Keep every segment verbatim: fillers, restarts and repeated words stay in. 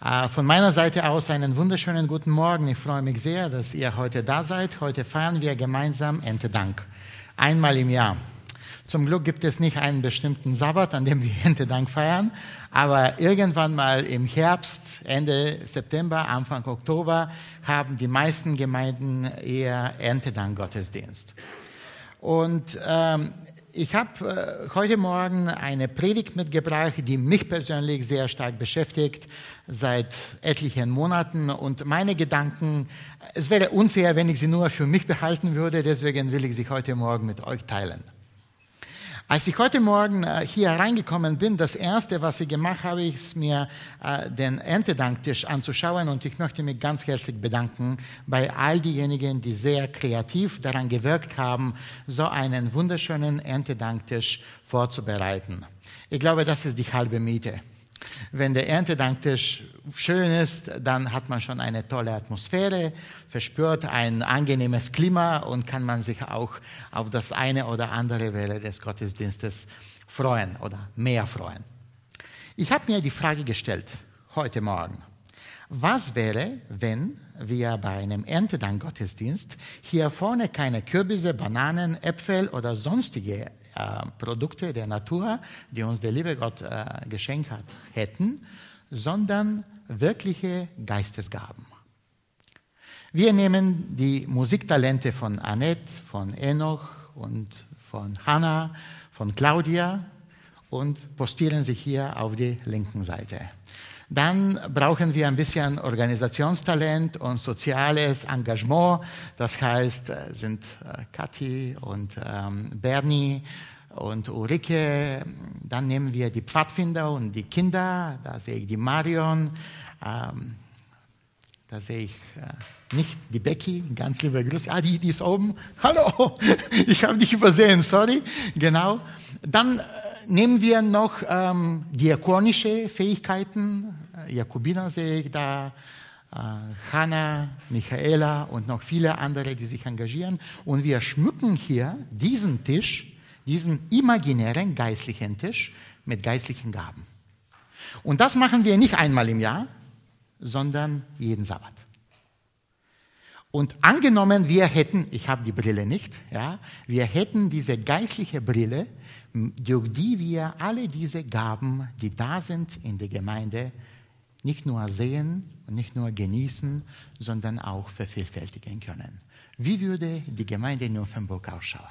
Von meiner Seite aus einen wunderschönen guten Morgen. Ich freue mich sehr, dass ihr heute da seid. Heute feiern wir gemeinsam Erntedank. Einmal im Jahr. Zum Glück gibt es nicht einen bestimmten Sabbat, an dem wir Erntedank feiern, aber irgendwann mal im Herbst, Ende September, Anfang Oktober, haben die meisten Gemeinden eher Erntedank-Gottesdienst. Und ähm, ich habe äh, heute Morgen eine Predigt mitgebracht, die mich persönlich sehr stark beschäftigt, seit etlichen Monaten. Und meine Gedanken, es wäre unfair, wenn ich sie nur für mich behalten würde, deswegen will ich sie heute Morgen mit euch teilen. Als ich heute Morgen hier reingekommen bin, das Erste, was ich gemacht habe, ist mir den Erntedanktisch anzuschauen und ich möchte mich ganz herzlich bedanken bei all diejenigen, die sehr kreativ daran gewirkt haben, so einen wunderschönen Erntedanktisch vorzubereiten. Ich glaube, das ist die halbe Miete. Wenn der Erntedanktisch schön ist, dann hat man schon eine tolle Atmosphäre, verspürt ein angenehmes Klima und kann man sich auch auf das eine oder andere Welle des Gottesdienstes freuen oder mehr freuen. Ich habe mir die Frage gestellt, heute Morgen, was wäre, wenn wir bei einem Erntedank-Gottesdienst hier vorne keine Kürbisse, Bananen, Äpfel oder sonstige äh, Produkte der Natur, die uns der liebe Gott äh, geschenkt hat, hätten, sondern wirkliche Geistesgaben. Wir nehmen die Musiktalente von Annette, von Enoch und von Hannah, von Claudia und postieren sie hier auf die linken Seite. Dann brauchen wir ein bisschen Organisationstalent und soziales Engagement. Das heißt, sind Kathi und ähm, Bernie und Ulrike. Dann nehmen wir die Pfadfinder und die Kinder. Da sehe ich die Marion. Ähm, da sehe ich äh, nicht die Becky. Ganz liebe Grüße. Ah, die, die ist oben. Hallo, ich habe dich übersehen, sorry. Genau. Dann äh, nehmen wir noch ähm, diakonische Fähigkeiten. Jakobina sehe ich da, äh, Hannah, Michaela und noch viele andere, die sich engagieren. Und wir schmücken hier diesen Tisch, diesen imaginären geistlichen Tisch mit geistlichen Gaben. Und das machen wir nicht einmal im Jahr, sondern jeden Sabbat. Und angenommen, wir hätten, ich habe die Brille nicht, ja, wir hätten diese geistliche Brille, durch die wir alle diese Gaben, die da sind in der Gemeinde, nicht nur sehen und nicht nur genießen, sondern auch vervielfältigen können. Wie würde die Gemeinde in Nymphenburg ausschauen?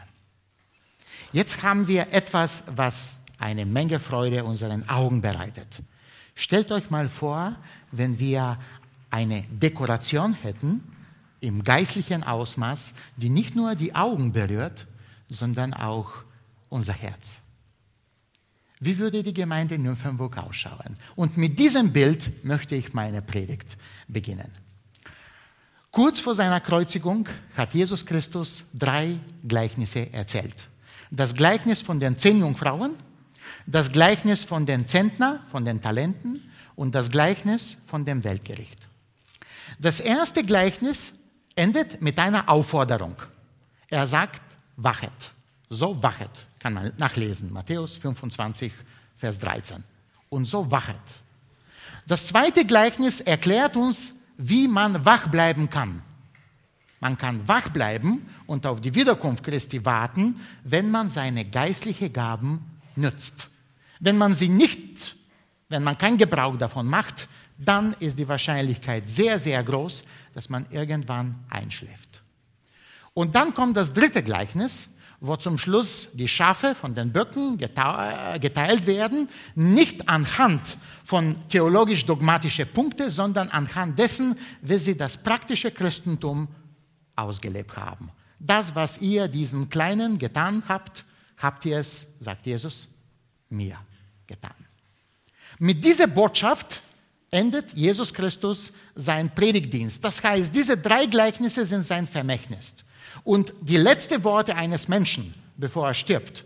Jetzt haben wir etwas, was eine Menge Freude unseren Augen bereitet. Stellt euch mal vor, wenn wir eine Dekoration hätten, im geistlichen Ausmaß, die nicht nur die Augen berührt, sondern auch unser Herz. Wie würde die Gemeinde in Nymphenburg ausschauen? Und mit diesem Bild möchte ich meine Predigt beginnen. Kurz vor seiner Kreuzigung hat Jesus Christus drei Gleichnisse erzählt. Das Gleichnis von den zehn Jungfrauen, das Gleichnis von den Zentner, von den Talenten und das Gleichnis von dem Weltgericht. Das erste Gleichnis endet mit einer Aufforderung. Er sagt, wachet. So wachet, kann man nachlesen, Matthäus fünfundzwanzig, Vers dreizehn. Und so wachet. Das zweite Gleichnis erklärt uns, wie man wach bleiben kann. Man kann wach bleiben und auf die Wiederkunft Christi warten, wenn man seine geistlichen Gaben nützt. Wenn man sie nicht, wenn man keinen Gebrauch davon macht, dann ist die Wahrscheinlichkeit sehr, sehr groß, dass man irgendwann einschläft. Und dann kommt das dritte Gleichnis, wo zum Schluss die Schafe von den Böcken geteilt werden, nicht anhand von theologisch-dogmatischen Punkten, sondern anhand dessen, wie sie das praktische Christentum ausgelebt haben. Das, was ihr diesen Kleinen getan habt, habt ihr es, sagt Jesus, mir getan. Mit dieser Botschaft endet Jesus Christus seinen Predigtdienst. Das heißt, diese drei Gleichnisse sind sein Vermächtnis. Und die letzten Worte eines Menschen, bevor er stirbt,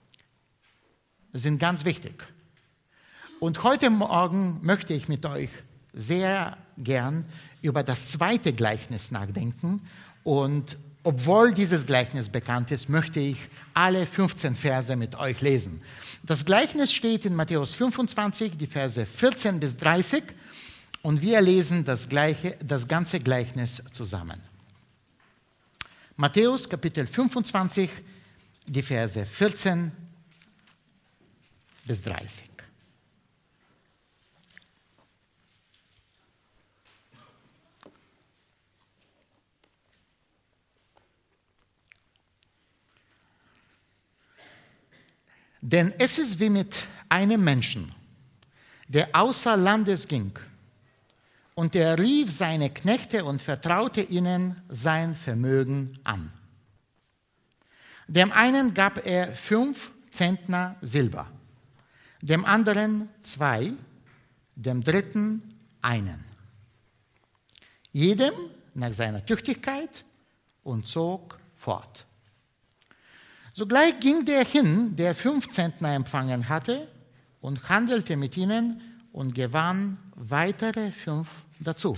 sind ganz wichtig. Und heute Morgen möchte ich mit euch sehr gern über das zweite Gleichnis nachdenken. Und obwohl dieses Gleichnis bekannt ist, möchte ich alle fünfzehn Verse mit euch lesen. Das Gleichnis steht in Matthäus fünfundzwanzig, die Verse vierzehn bis dreißig. Und wir lesen das, gleiche, das ganze Gleichnis zusammen. Matthäus Kapitel fünfundzwanzig, die Verse vierzehn bis dreißig. Denn es ist wie mit einem Menschen, der außer Landes ging, und er rief seine Knechte und vertraute ihnen sein Vermögen an. Dem einen gab er fünf Zentner Silber, dem anderen zwei, dem dritten einen. Jedem nach seiner Tüchtigkeit, und zog fort. Sogleich ging der hin, der fünf Zentner empfangen hatte, und handelte mit ihnen und gewann weitere fünf dazu.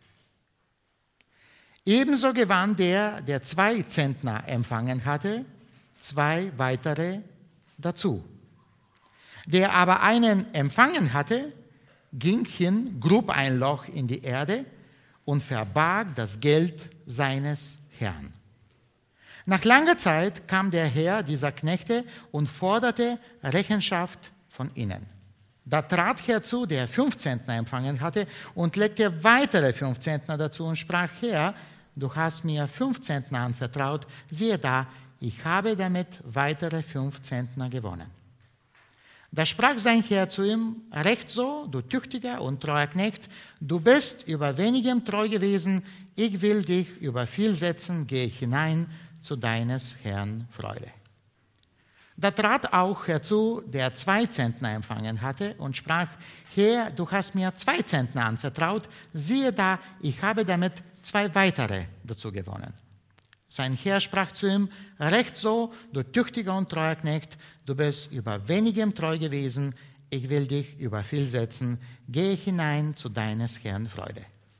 Ebenso gewann der, der zwei Zentner empfangen hatte, zwei weitere dazu. Der aber einen empfangen hatte, ging hin, grub ein Loch in die Erde und verbarg das Geld seines Herrn. Nach langer Zeit kam der Herr dieser Knechte und forderte Rechenschaft von ihnen. Da trat herzu, der fünf Zentner empfangen hatte, und legte weitere fünf Zentner dazu und sprach: Herr, du hast mir fünf Zentner anvertraut, siehe da, ich habe damit weitere fünf Zentner gewonnen. Da sprach sein Herr zu ihm: Recht so, du tüchtiger und treuer Knecht, du bist über wenigem treu gewesen, ich will dich über viel setzen, gehe hinein zu deines Herrn Freude. Da trat auch herzu, der zwei Zentner empfangen hatte, und sprach: Herr, du hast mir zwei Zentner anvertraut, siehe da, ich habe damit zwei weitere dazu gewonnen. Sein Herr sprach zu ihm: Recht so, du tüchtiger und treuer Knecht, du bist über wenigem treu gewesen, ich will dich über viel setzen, gehe hinein zu deines Herrn Freude.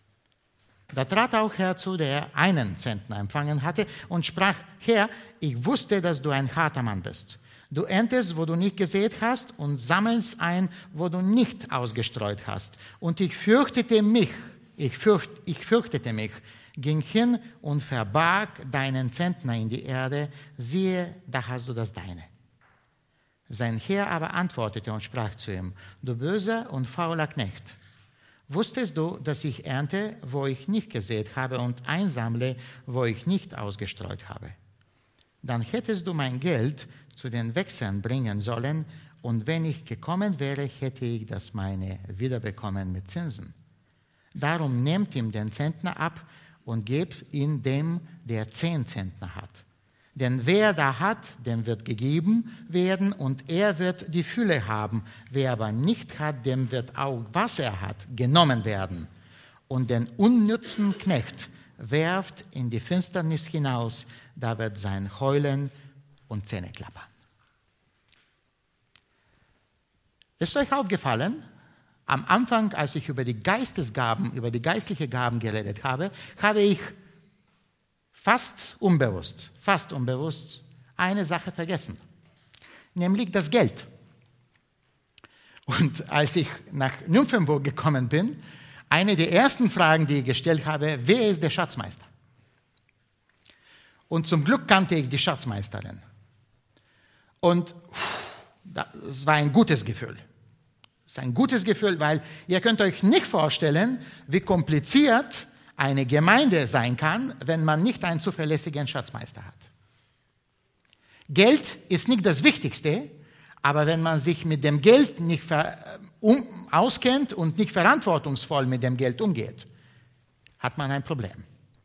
Da trat auch herzu, der einen Zentner empfangen hatte, und sprach: Herr, ich wusste, dass du ein harter Mann bist. Du erntest, wo du nicht gesät hast, und sammelst ein, wo du nicht ausgestreut hast. Und ich fürchtete mich, ich, fürcht, ich fürchtete mich, ging hin und verbarg deinen Zentner in die Erde, siehe, da hast du das deine. Sein Herr aber antwortete und sprach zu ihm: Du böser und fauler Knecht, wusstest du, dass ich ernte, wo ich nicht gesät habe, und einsammle, wo ich nicht ausgestreut habe? Dann hättest du mein Geld zu den Wechseln bringen sollen, und wenn ich gekommen wäre, hätte ich das meine wiederbekommen mit Zinsen. Darum nehmt ihm den Zentner ab und gebt ihn dem, der zehn Zentner hat. Denn wer da hat, dem wird gegeben werden, und er wird die Fülle haben. Wer aber nicht hat, dem wird auch, was er hat, genommen werden. Und den unnützen Knecht werft in die Finsternis hinaus, da wird sein Heulen und Zähneklappern. Ist euch aufgefallen, am Anfang, als ich über die Geistesgaben, über die geistlichen Gaben geredet habe, habe ich fast unbewusst, fast unbewusst eine Sache vergessen, nämlich das Geld. Und als ich nach Nymphenburg gekommen bin, eine der ersten Fragen, die ich gestellt habe: Wer ist der Schatzmeister? Und zum Glück kannte ich die Schatzmeisterin. Und es war ein gutes Gefühl. Es ist ein gutes Gefühl, weil ihr könnt euch nicht vorstellen, wie kompliziert eine Gemeinde sein kann, wenn man nicht einen zuverlässigen Schatzmeister hat. Geld ist nicht das Wichtigste, aber wenn man sich mit dem Geld nicht um, auskennt und nicht verantwortungsvoll mit dem Geld umgeht, hat man ein Problem.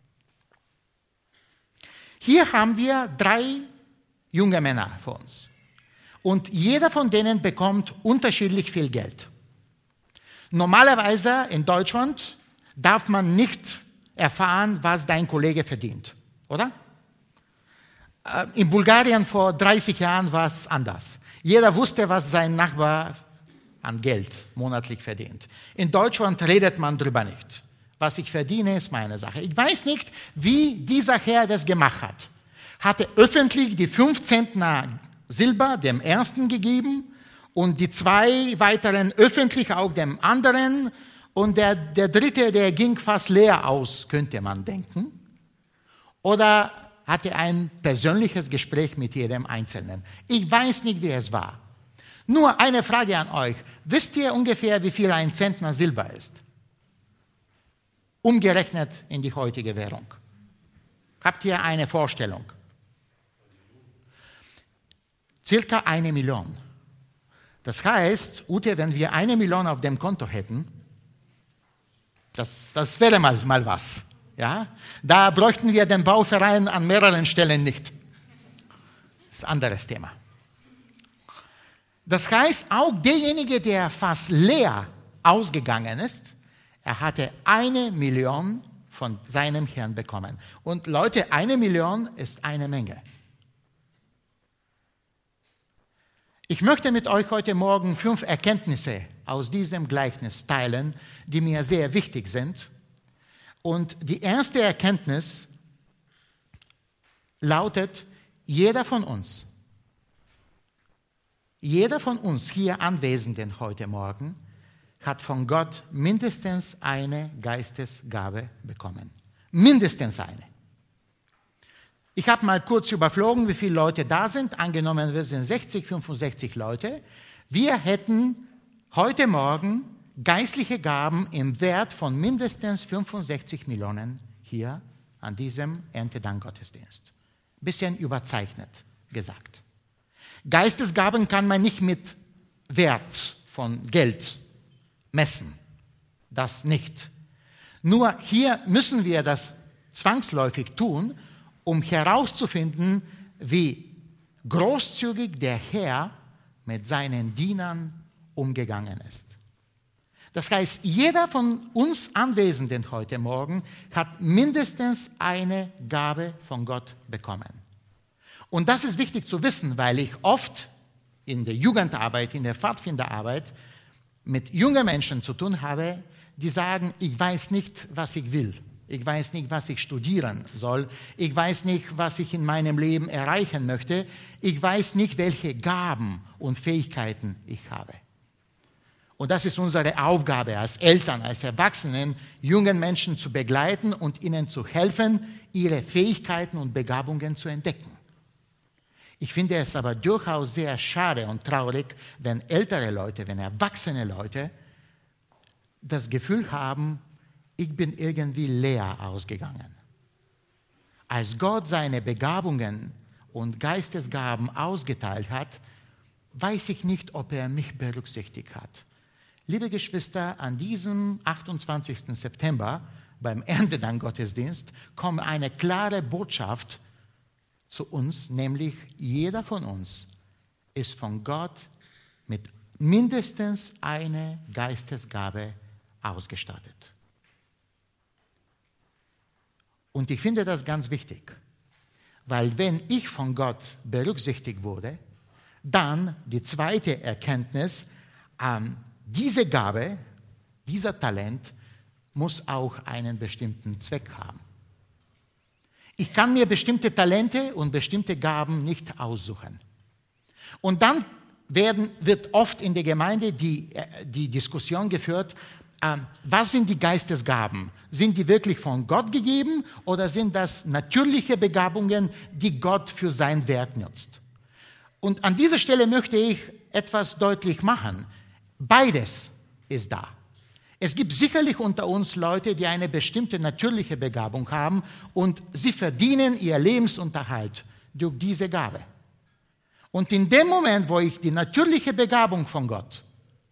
Hier haben wir drei junge Männer vor uns. Und jeder von denen bekommt unterschiedlich viel Geld. Normalerweise in Deutschland darf man nicht erfahren, was dein Kollege verdient, oder? In Bulgarien vor dreißig Jahren war es anders. Jeder wusste, was sein Nachbar an Geld monatlich verdient. In Deutschland redet man darüber nicht. Was ich verdiene, ist meine Sache. Ich weiß nicht, wie dieser Herr das gemacht hat. Hat er öffentlich die fünf Zentner Silber dem Ersten gegeben und die zwei weiteren öffentlich auch dem anderen? Und der, der dritte, der ging fast leer aus, könnte man denken. Oder hatte ein persönliches Gespräch mit jedem Einzelnen. Ich weiß nicht, wie es war. Nur eine Frage an euch. Wisst ihr ungefähr, wie viel ein Zentner Silber ist? Umgerechnet in die heutige Währung. Habt ihr eine Vorstellung? Circa eine Million. Das heißt, Ute, wenn wir eine Million auf dem Konto hätten, das, das wäre mal, mal was. Ja? Da bräuchten wir den Bauverein an mehreren Stellen nicht. Das ist ein anderes Thema. Das heißt, auch derjenige, der fast leer ausgegangen ist, er hatte eine Million von seinem Herrn bekommen. Und Leute, eine Million ist eine Menge. Ich möchte mit euch heute Morgen fünf Erkenntnisse aus diesem Gleichnis teilen, die mir sehr wichtig sind. Und die erste Erkenntnis lautet, jeder von uns, jeder von uns hier Anwesenden heute Morgen hat von Gott mindestens eine Geistesgabe bekommen. Mindestens eine. Ich habe mal kurz überflogen, wie viele Leute da sind. Angenommen, wir sind sechzig, fünfundsechzig Leute. Wir hätten heute Morgen geistliche Gaben im Wert von mindestens fünfundsechzig Millionen hier an diesem Erntedankgottesdienst. Bisschen überzeichnet gesagt. Geistesgaben kann man nicht mit Wert von Geld messen. Das nicht. Nur hier müssen wir das zwangsläufig tun, um herauszufinden, wie großzügig der Herr mit seinen Dienern umgegangen ist. Das heißt, jeder von uns Anwesenden heute Morgen hat mindestens eine Gabe von Gott bekommen. Und das ist wichtig zu wissen, weil ich oft in der Jugendarbeit, in der Pfadfinderarbeit mit jungen Menschen zu tun habe, die sagen, ich weiß nicht, was ich will. Ich weiß nicht, was ich studieren soll. Ich weiß nicht, was ich in meinem Leben erreichen möchte. Ich weiß nicht, welche Gaben und Fähigkeiten ich habe. Und das ist unsere Aufgabe als Eltern, als Erwachsenen, jungen Menschen zu begleiten und ihnen zu helfen, ihre Fähigkeiten und Begabungen zu entdecken. Ich finde es aber durchaus sehr schade und traurig, wenn ältere Leute, wenn erwachsene Leute das Gefühl haben, ich bin irgendwie leer ausgegangen. Als Gott seine Begabungen und Geistesgaben ausgeteilt hat, weiß ich nicht, ob er mich berücksichtigt hat. Liebe Geschwister, an diesem achtundzwanzigsten September beim Erntedankgottesdienst kommt eine klare Botschaft zu uns, nämlich jeder von uns ist von Gott mit mindestens einer Geistesgabe ausgestattet. Und ich finde das ganz wichtig, weil wenn ich von Gott berücksichtigt wurde, dann die zweite Erkenntnis, ähm, diese Gabe, dieser Talent muss auch einen bestimmten Zweck haben. Ich kann mir bestimmte Talente und bestimmte Gaben nicht aussuchen. Und dann werden, wird oft in der Gemeinde die, die Diskussion geführt, äh, was sind die Geistesgaben? Sind die wirklich von Gott gegeben oder sind das natürliche Begabungen, die Gott für sein Werk nutzt? Und an dieser Stelle möchte ich etwas deutlich machen. Beides ist da. Es gibt sicherlich unter uns Leute, die eine bestimmte natürliche Begabung haben und sie verdienen ihr Lebensunterhalt durch diese Gabe. Und in dem Moment, wo ich die natürliche Begabung von Gott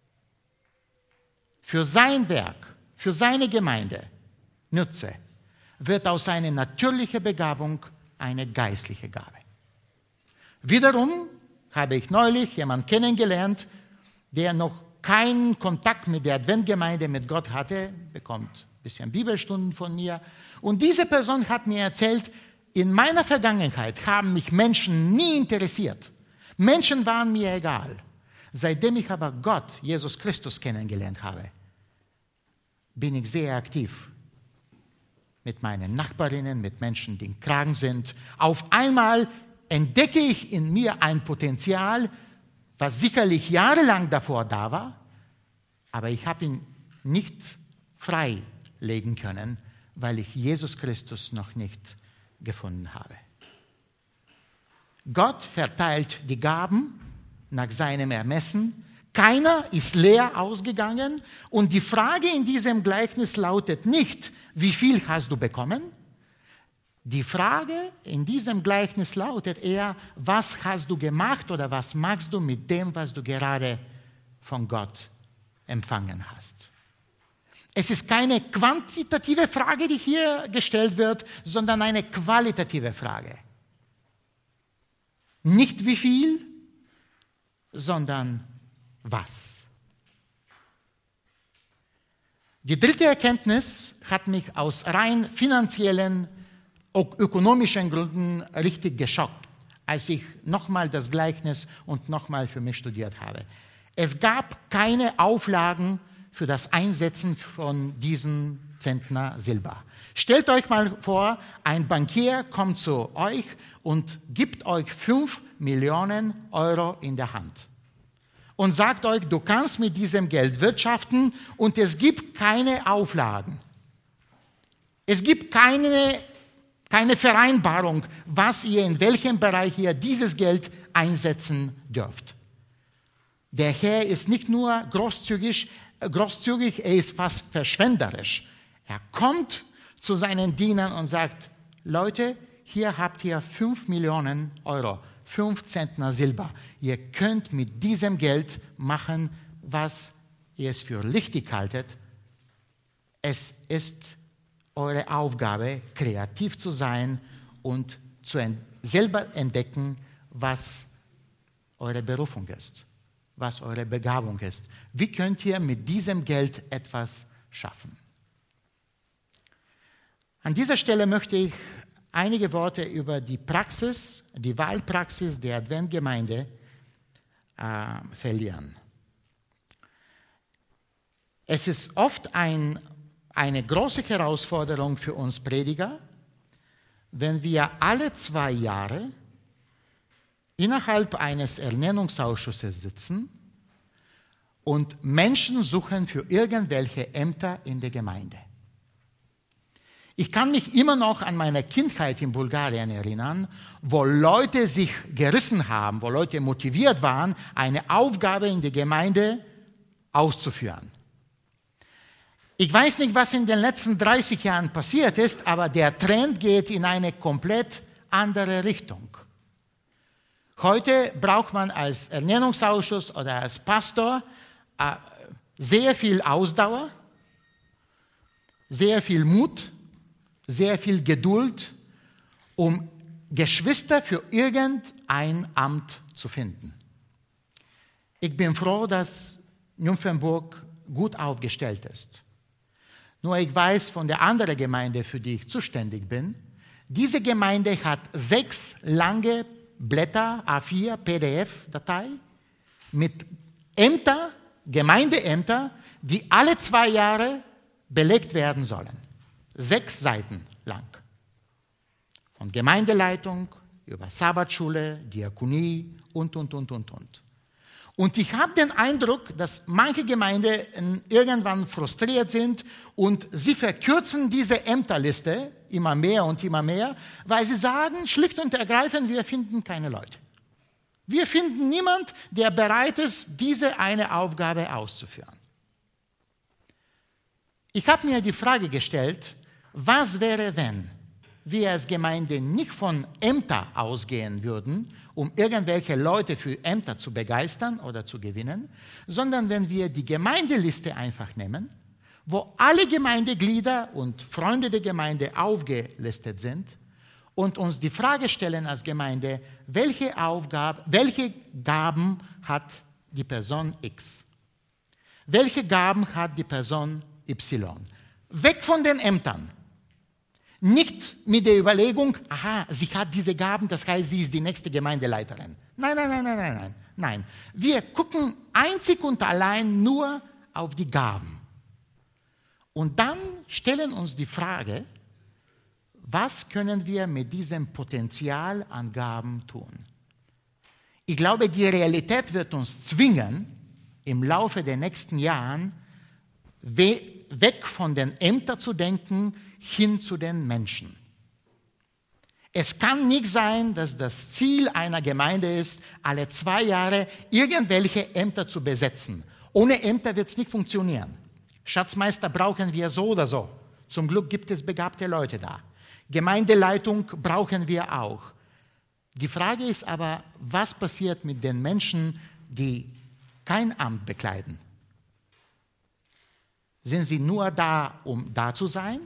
für sein Werk, für seine Gemeinde nutze, wird aus einer natürlichen Begabung eine geistliche Gabe. Wiederum habe ich neulich jemanden kennengelernt, der noch keinen Kontakt mit der Adventgemeinde, mit Gott hatte, bekommt ein bisschen Bibelstunden von mir. Und diese Person hat mir erzählt, in meiner Vergangenheit haben mich Menschen nie interessiert. Menschen waren mir egal. Seitdem ich aber Gott, Jesus Christus, kennengelernt habe, bin ich sehr aktiv mit meinen Nachbarinnen, mit Menschen, die krank sind. Auf einmal entdecke ich in mir ein Potenzial, was sicherlich jahrelang davor da war, aber ich habe ihn nicht freilegen können, weil ich Jesus Christus noch nicht gefunden habe. Gott verteilt die Gaben nach seinem Ermessen. Keiner ist leer ausgegangen. Und die Frage in diesem Gleichnis lautet nicht, wie viel hast du bekommen? Die Frage in diesem Gleichnis lautet eher, was hast du gemacht oder was machst du mit dem, was du gerade von Gott empfangen hast? Es ist keine quantitative Frage, die hier gestellt wird, sondern eine qualitative Frage. Nicht wie viel, sondern was. Die dritte Erkenntnis hat mich aus rein finanziellen, ökonomischen Gründen richtig geschockt, als ich nochmal das Gleichnis und nochmal für mich studiert habe. Es gab keine Auflagen für das Einsetzen von diesen Zentner Silber. Stellt euch mal vor, ein Bankier kommt zu euch und gibt euch fünf Millionen Euro in der Hand und sagt euch, du kannst mit diesem Geld wirtschaften und es gibt keine Auflagen. Es gibt keine, keine Vereinbarung, was ihr in welchem Bereich ihr dieses Geld einsetzen dürft. Der Herr ist nicht nur großzügig, großzügig, er ist fast verschwenderisch. Er kommt zu seinen Dienern und sagt, Leute, hier habt ihr fünf Millionen Euro, fünf Zentner Silber. Ihr könnt mit diesem Geld machen, was ihr es für richtig haltet. Es ist eure Aufgabe, kreativ zu sein und zu ent- selber entdecken, was eure Berufung ist, was eure Begabung ist. Wie könnt ihr mit diesem Geld etwas schaffen? An dieser Stelle möchte ich einige Worte über die Praxis, die Wahlpraxis der Adventgemeinde äh, verlieren. Es ist oft ein, eine große Herausforderung für uns Prediger, wenn wir alle zwei Jahre innerhalb eines Ernennungsausschusses sitzen und Menschen suchen für irgendwelche Ämter in der Gemeinde. Ich kann mich immer noch an meine Kindheit in Bulgarien erinnern, wo Leute sich gerissen haben, wo Leute motiviert waren, eine Aufgabe in der Gemeinde auszuführen. Ich weiß nicht, was in den letzten dreißig Jahren passiert ist, aber der Trend geht in eine komplett andere Richtung. Heute braucht man als Ernennungsausschuss oder als Pastor äh, sehr viel Ausdauer, sehr viel Mut, sehr viel Geduld, um Geschwister für irgendein Amt zu finden. Ich bin froh, dass Nymphenburg gut aufgestellt ist. Nur ich weiß von der anderen Gemeinde, für die ich zuständig bin, diese Gemeinde hat sechs lange Blätter, A vier, P D F-Datei mit Ämter, Gemeindeämter, die alle zwei Jahre belegt werden sollen. Sechs Seiten lang. Von Gemeindeleitung über Sabbatschule, Diakonie und, und, und, und, und. Und ich habe den Eindruck, dass manche Gemeinden irgendwann frustriert sind und sie verkürzen diese Ämterliste immer mehr und immer mehr, weil sie sagen, schlicht und ergreifend, wir finden keine Leute. Wir finden niemanden, der bereit ist, diese eine Aufgabe auszuführen. Ich habe mir die Frage gestellt, was wäre, wenn wir als Gemeinde nicht von Ämtern ausgehen würden, um irgendwelche Leute für Ämter zu begeistern oder zu gewinnen, sondern wenn wir die Gemeindeliste einfach nehmen, wo alle Gemeindeglieder und Freunde der Gemeinde aufgelistet sind und uns die Frage stellen als Gemeinde, welche Aufgabe, welche Gaben hat die Person X? Welche Gaben hat die Person Y? Weg von den Ämtern. Nicht mit der Überlegung, aha, sie hat diese Gaben, das heißt, sie ist die nächste Gemeindeleiterin. Nein, nein, nein, nein, nein, nein. Nein. Wir gucken einzig und allein nur auf die Gaben. Und dann stellen uns die Frage, was können wir mit diesem Potenzial an Gaben tun? Ich glaube, die Realität wird uns zwingen, im Laufe der nächsten Jahren weg von den Ämtern zu denken, hin zu den Menschen. Es kann nicht sein, dass das Ziel einer Gemeinde ist, alle zwei Jahre irgendwelche Ämter zu besetzen. Ohne Ämter wird es nicht funktionieren. Schatzmeister brauchen wir so oder so. Zum Glück gibt es begabte Leute da. Gemeindeleitung brauchen wir auch. Die Frage ist aber, was passiert mit den Menschen, die kein Amt bekleiden? Sind sie nur da, um da zu sein?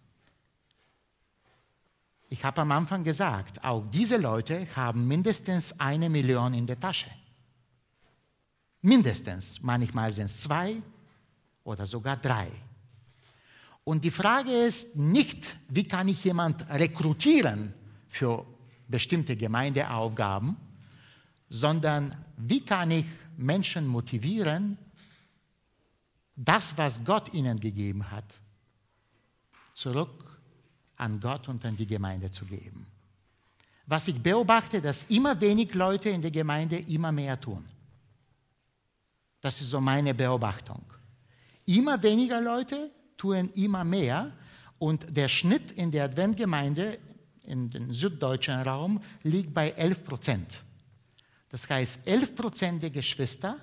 Ich habe am Anfang gesagt, auch diese Leute haben mindestens eine Million in der Tasche. Mindestens, manchmal sind es zwei oder sogar drei. Und die Frage ist nicht, wie kann ich jemanden rekrutieren für bestimmte Gemeindeaufgaben, sondern wie kann ich Menschen motivieren, das, was Gott ihnen gegeben hat, zurück an Gott und an die Gemeinde zu geben. Was ich beobachte, dass immer wenig Leute in der Gemeinde immer mehr tun. Das ist so meine Beobachtung. Immer weniger Leute tun immer mehr und der Schnitt in der Adventgemeinde in den süddeutschen Raum liegt bei elf Prozent. Das heißt, elf Prozent der Geschwister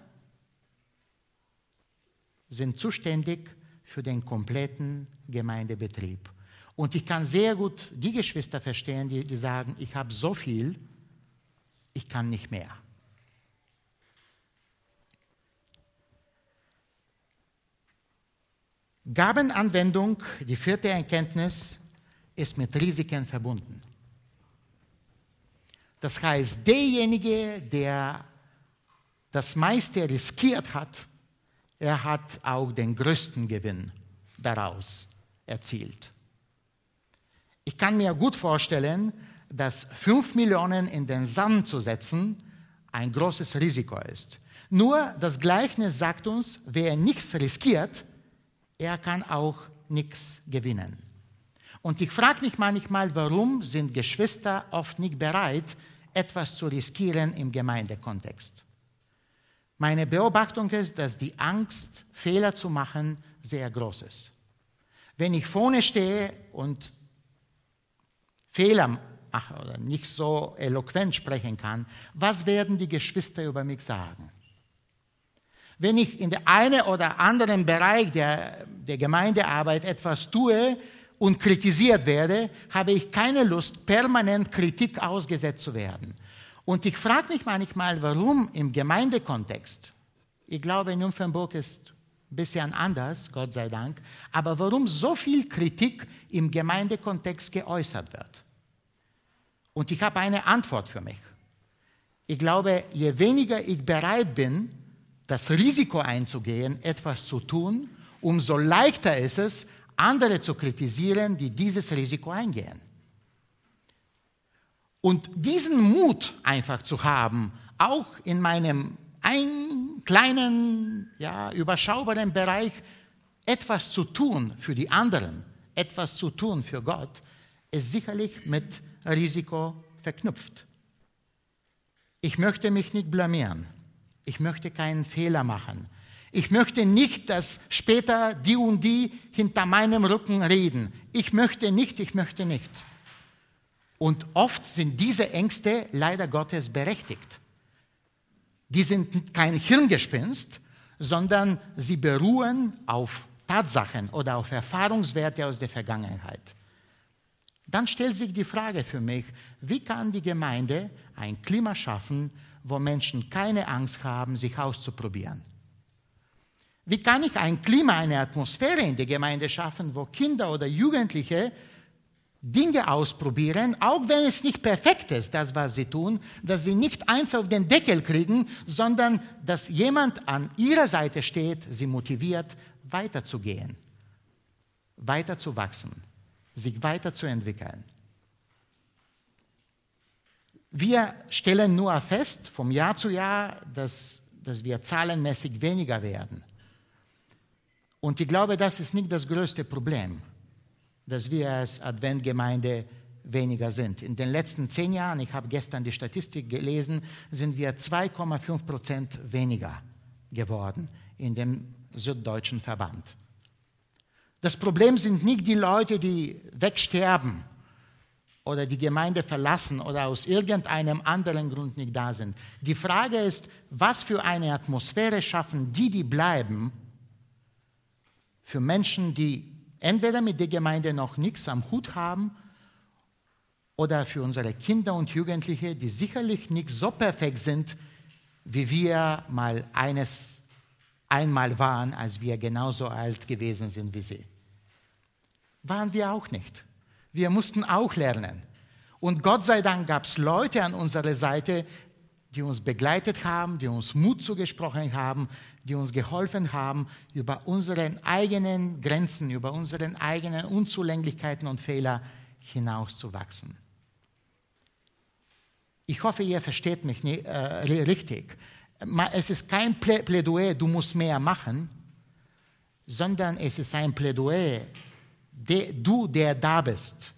sind zuständig für den kompletten Gemeindebetrieb. Und ich kann sehr gut die Geschwister verstehen, die, die sagen, ich habe so viel, ich kann nicht mehr. Gabenanwendung, die vierte Erkenntnis, ist mit Risiken verbunden. Das heißt, derjenige, der das meiste riskiert hat, er hat auch den größten Gewinn daraus erzielt. Ich kann mir gut vorstellen, dass fünf Millionen in den Sand zu setzen ein großes Risiko ist. Nur das Gleichnis sagt uns, wer nichts riskiert, er kann auch nichts gewinnen. Und ich frage mich manchmal, warum sind Geschwister oft nicht bereit, etwas zu riskieren im Gemeindekontext. Meine Beobachtung ist, dass die Angst, Fehler zu machen, sehr groß ist. Wenn ich vorne stehe und Fehler mache oder nicht so eloquent sprechen kann, was werden die Geschwister über mich sagen? Wenn ich in der einen oder anderen Bereich der, der Gemeindearbeit etwas tue und kritisiert werde, habe ich keine Lust, permanent Kritik ausgesetzt zu werden. Und ich frage mich manchmal, warum im Gemeindekontext, ich glaube, in Nymphenburg ist ein bisschen anders, Gott sei Dank, aber warum so viel Kritik im Gemeindekontext geäußert wird. Und ich habe eine Antwort für mich. Ich glaube, je weniger ich bereit bin, das Risiko einzugehen, etwas zu tun, umso leichter ist es, andere zu kritisieren, die dieses Risiko eingehen. Und diesen Mut einfach zu haben, auch in meinem einen kleinen, ja, überschaubaren Bereich etwas zu tun für die anderen, etwas zu tun für Gott, ist sicherlich mit Risiko verknüpft. Ich möchte mich nicht blamieren. Ich möchte keinen Fehler machen. Ich möchte nicht, dass später die und die hinter meinem Rücken reden. Ich möchte nicht, ich möchte nicht. Und oft sind diese Ängste leider Gottes berechtigt. Die sind kein Hirngespinst, sondern sie beruhen auf Tatsachen oder auf Erfahrungswerte aus der Vergangenheit. Dann stellt sich die Frage für mich, wie kann die Gemeinde ein Klima schaffen, wo Menschen keine Angst haben, sich auszuprobieren? Wie kann ich ein Klima, eine Atmosphäre in der Gemeinde schaffen, wo Kinder oder Jugendliche Dinge ausprobieren, auch wenn es nicht perfekt ist, das, was sie tun, dass sie nicht eins auf den Deckel kriegen, sondern dass jemand an ihrer Seite steht, sie motiviert, weiterzugehen, weiterzuwachsen, sich weiterzuentwickeln. Wir stellen nur fest, vom Jahr zu Jahr, dass, dass wir zahlenmäßig weniger werden. Und ich glaube, das ist nicht das größte Problem, dass wir als Adventgemeinde weniger sind. In den letzten zehn Jahren, ich habe gestern die Statistik gelesen, sind wir zwei Komma fünf Prozent weniger geworden in dem süddeutschen Verband. Das Problem sind nicht die Leute, die wegsterben oder die Gemeinde verlassen oder aus irgendeinem anderen Grund nicht da sind. Die Frage ist, was für eine Atmosphäre schaffen die, die bleiben, für Menschen, die entweder mit der Gemeinde noch nichts am Hut haben oder für unsere Kinder und Jugendliche, die sicherlich nicht so perfekt sind, wie wir mal eines einmal waren, als wir genauso alt gewesen sind wie sie. Waren wir auch nicht. Wir mussten auch lernen. Und Gott sei Dank gab es Leute an unserer Seite, die uns begleitet haben, die uns Mut zugesprochen haben, die uns geholfen haben, über unsere eigenen Grenzen, über unsere eigenen Unzulänglichkeiten und Fehler hinauszuwachsen. Ich hoffe, ihr versteht mich nicht, äh, richtig. Es ist kein Plädoyer, du musst mehr machen, sondern es ist ein Plädoyer, de, du, der da bist.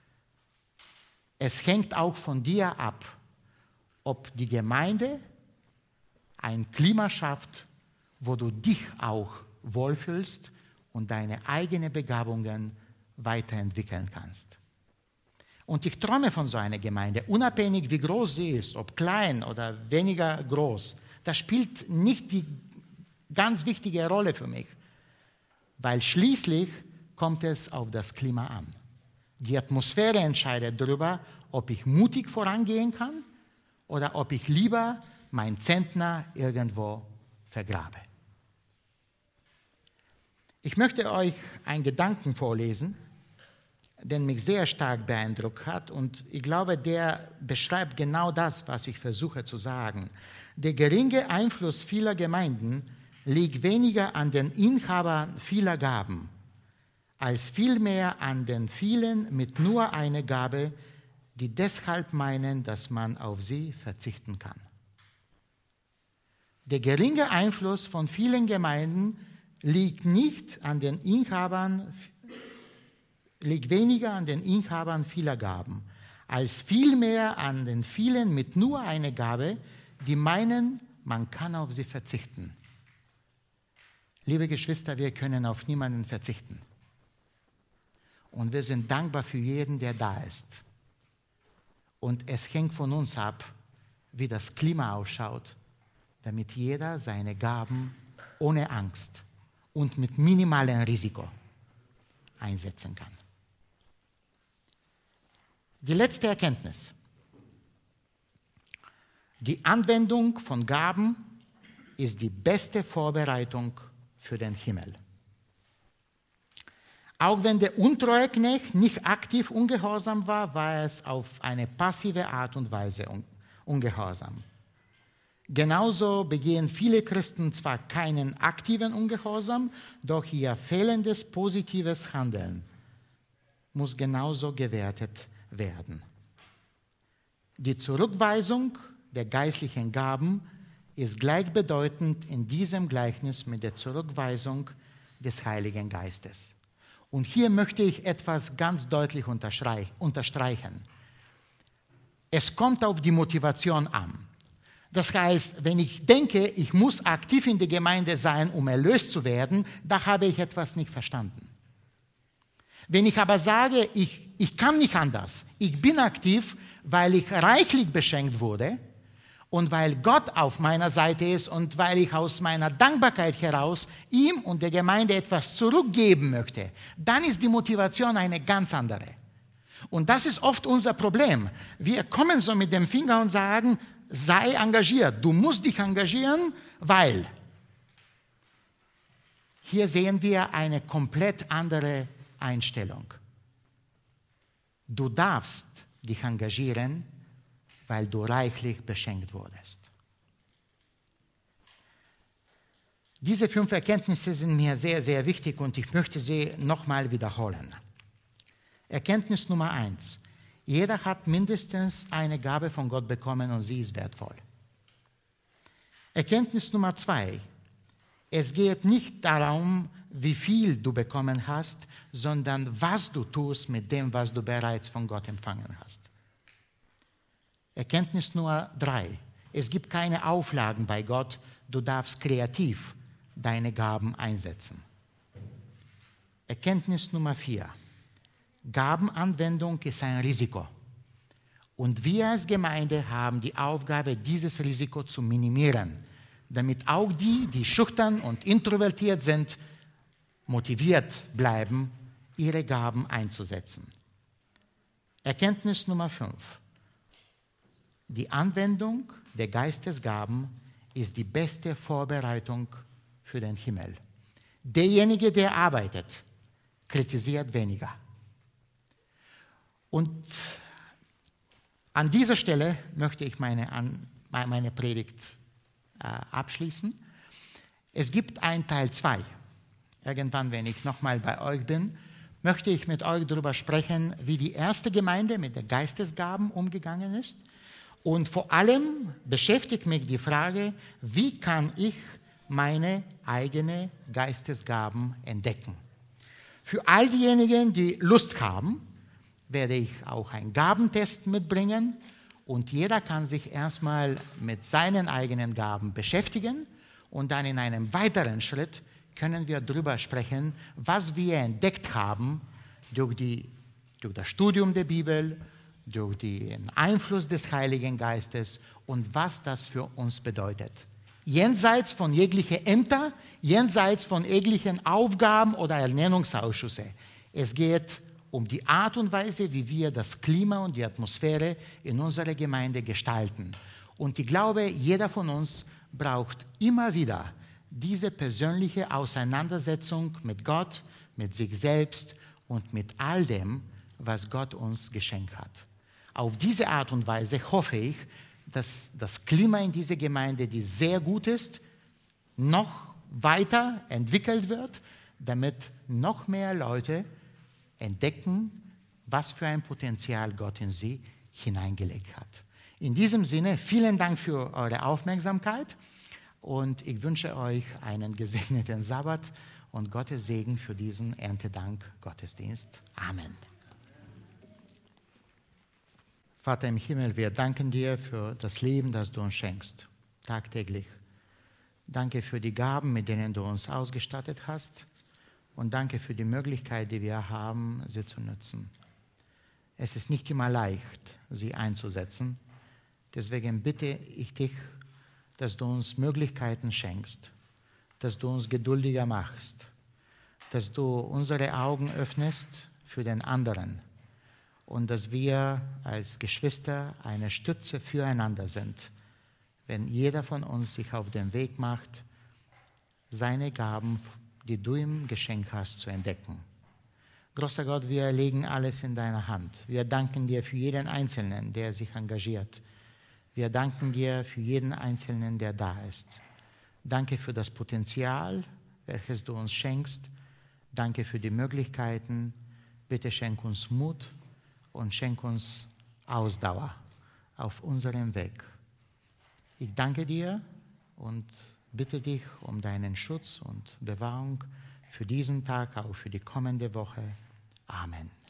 Es hängt auch von dir ab, ob die Gemeinde ein Klima schafft, wo du dich auch wohlfühlst und deine eigenen Begabungen weiterentwickeln kannst. Und ich träume von so einer Gemeinde, unabhängig wie groß sie ist, ob klein oder weniger groß. Das spielt nicht die ganz wichtige Rolle für mich, weil schließlich kommt es auf das Klima an. Die Atmosphäre entscheidet darüber, ob ich mutig vorangehen kann oder ob ich lieber mein Zentner irgendwo vergrabe. Ich möchte euch einen Gedanken vorlesen, der mich sehr stark beeindruckt hat und ich glaube, der beschreibt genau das, was ich versuche zu sagen. Der geringe Einfluss vieler Gemeinden liegt weniger an den Inhabern vieler Gaben, als vielmehr an den vielen mit nur einer Gabe, die deshalb meinen, dass man auf sie verzichten kann. Der geringe Einfluss von vielen Gemeinden liegt nicht an den Inhabern, liegt weniger an den Inhabern vieler Gaben, als vielmehr an den vielen mit nur einer Gabe, die meinen, man kann auf sie verzichten. Liebe Geschwister, wir können auf niemanden verzichten. Und wir sind dankbar für jeden, der da ist. Und es hängt von uns ab, wie das Klima ausschaut, damit jeder seine Gaben ohne Angst und mit minimalem Risiko einsetzen kann. Die letzte Erkenntnis. Die Anwendung von Gaben ist die beste Vorbereitung für den Himmel. Auch wenn der untreue Knecht nicht aktiv ungehorsam war, war es auf eine passive Art und Weise ungehorsam. Genauso begehen viele Christen zwar keinen aktiven Ungehorsam, doch ihr fehlendes positives Handeln muss genauso gewertet werden. Die Zurückweisung der geistlichen Gaben ist gleichbedeutend in diesem Gleichnis mit der Zurückweisung des Heiligen Geistes. Und hier möchte ich etwas ganz deutlich unterstreichen. Es kommt auf die Motivation an. Das heißt, wenn ich denke, ich muss aktiv in der Gemeinde sein, um erlöst zu werden, da habe ich etwas nicht verstanden. Wenn ich aber sage, ich, ich kann nicht anders, ich bin aktiv, weil ich reichlich beschenkt wurde und weil Gott auf meiner Seite ist und weil ich aus meiner Dankbarkeit heraus ihm und der Gemeinde etwas zurückgeben möchte, dann ist die Motivation eine ganz andere. Und das ist oft unser Problem. Wir kommen so mit dem Finger und sagen, sei engagiert, du musst dich engagieren, weil. Hier sehen wir eine komplett andere Einstellung. Du darfst dich engagieren, weil du reichlich beschenkt wurdest. Diese fünf Erkenntnisse sind mir sehr, sehr wichtig und ich möchte sie nochmal wiederholen. Erkenntnis Nummer eins. Jeder hat mindestens eine Gabe von Gott bekommen und sie ist wertvoll. Erkenntnis Nummer zwei. Es geht nicht darum, wie viel du bekommen hast, sondern was du tust mit dem, was du bereits von Gott empfangen hast. Erkenntnis Nummer drei. Es gibt keine Auflagen bei Gott, du darfst kreativ deine Gaben einsetzen. Erkenntnis Nummer vier. Gabenanwendung ist ein Risiko. Und wir als Gemeinde haben die Aufgabe, dieses Risiko zu minimieren, damit auch die, die schüchtern und introvertiert sind, motiviert bleiben, ihre Gaben einzusetzen. Erkenntnis Nummer fünf. Die Anwendung der Geistesgaben ist die beste Vorbereitung für den Himmel. Derjenige, der arbeitet, kritisiert weniger. Und an dieser Stelle möchte ich meine, meine Predigt äh, abschließen. Es gibt einen Teil zwei. Irgendwann, wenn ich nochmal bei euch bin, möchte ich mit euch darüber sprechen, wie die erste Gemeinde mit den Geistesgaben umgegangen ist. Und vor allem beschäftigt mich die Frage, wie kann ich meine eigenen Geistesgaben entdecken? Für all diejenigen, die Lust haben, werde ich auch einen Gabentest mitbringen und jeder kann sich erstmal mit seinen eigenen Gaben beschäftigen und dann in einem weiteren Schritt können wir darüber sprechen, was wir entdeckt haben durch, die, durch das Studium der Bibel, durch den Einfluss des Heiligen Geistes und was das für uns bedeutet. Jenseits von jeglichen Ämtern, jenseits von jeglichen Aufgaben oder Ernennungsausschüsse. Es geht um die Art und Weise, wie wir das Klima und die Atmosphäre in unserer Gemeinde gestalten. Und ich glaube, jeder von uns braucht immer wieder diese persönliche Auseinandersetzung mit Gott, mit sich selbst und mit all dem, was Gott uns geschenkt hat. Auf diese Art und Weise hoffe ich, dass das Klima in dieser Gemeinde, die sehr gut ist, noch weiter entwickelt wird, damit noch mehr Leute entdecken, was für ein Potenzial Gott in sie hineingelegt hat. In diesem Sinne, vielen Dank für eure Aufmerksamkeit und ich wünsche euch einen gesegneten Sabbat und Gottes Segen für diesen Erntedank-Gottesdienst. Amen. Vater im Himmel, wir danken dir für das Leben, das du uns schenkst, tagtäglich. Danke für die Gaben, mit denen du uns ausgestattet hast. Und danke für die Möglichkeit, die wir haben, sie zu nutzen. Es ist nicht immer leicht, sie einzusetzen. Deswegen bitte ich dich, dass du uns Möglichkeiten schenkst, dass du uns geduldiger machst, dass du unsere Augen öffnest für den anderen und dass wir als Geschwister eine Stütze füreinander sind, wenn jeder von uns sich auf den Weg macht, seine Gaben, die du ihm geschenkt hast, zu entdecken. Großer Gott, wir legen alles in deine Hand. Wir danken dir für jeden Einzelnen, der sich engagiert. Wir danken dir für jeden Einzelnen, der da ist. Danke für das Potenzial, welches du uns schenkst. Danke für die Möglichkeiten. Bitte schenk uns Mut und schenk uns Ausdauer auf unserem Weg. Ich danke dir und bitte dich um deinen Schutz und Bewahrung für diesen Tag, auch für die kommende Woche. Amen.